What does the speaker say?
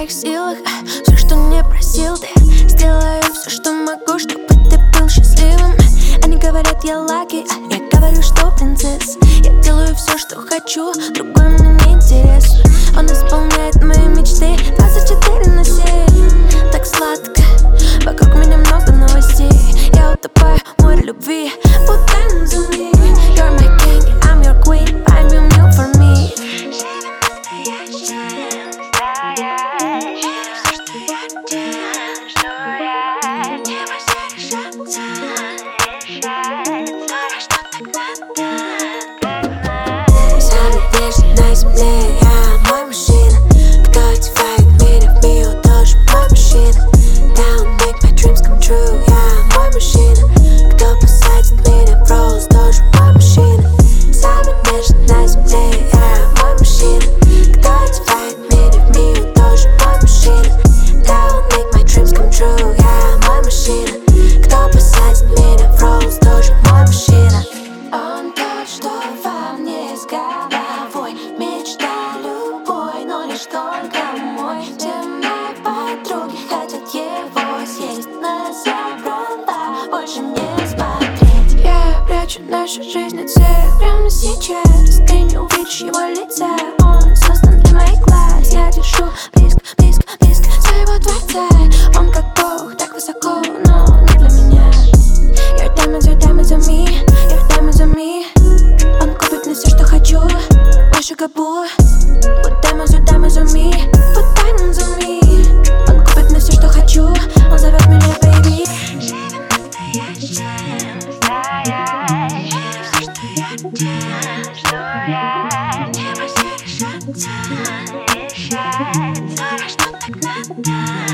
моих силах все, что не просил ты. Сделаю все, что могу, чтобы ты был счастливым. Они говорят, я лаки, а я говорю, что принцесса. Я делаю все, что хочу, другой мне не интересно. Он исполняет мои мечты 24/7. Так сладко, вокруг меня много новостей. Я утопаю в море любви, будто за me. You're my king, I'm your queen, find you new for me. Самый нежный на земле, я мой мужчина. Кто одевает меня в мию, тоже мой мужчина. Down, make my dreams come true, я мой мужчина. Кто посадит меня в роуз, тоже мой мужчина. Самый нежный на земле, я мой мужчина. Кто одевает меня в мию, тоже мой мужчина. Down, make my dreams come true, я мой мужчина. Кто посадит меня в роуз, тоже мой мужчина. Он тот, что во мне с головой. Мечта любой, но лишь только мой. Все мои подруги хотят его съесть, но я забрала больше не смотреть. Я прячу нашу жизнь от всех прямо сейчас. Ты не увидишь его лица, он создан для моих глаз. Я держу близко, близко, близко своего творца. Он как Бог, так высоко, но не для меня. Your diamonds on me, your diamonds on me. Он купит мне все, что хочу, выше габу. Put diamonds on me, put diamonds on me. Он купит мне все, что хочу, он зовет меня baby. Что так надо?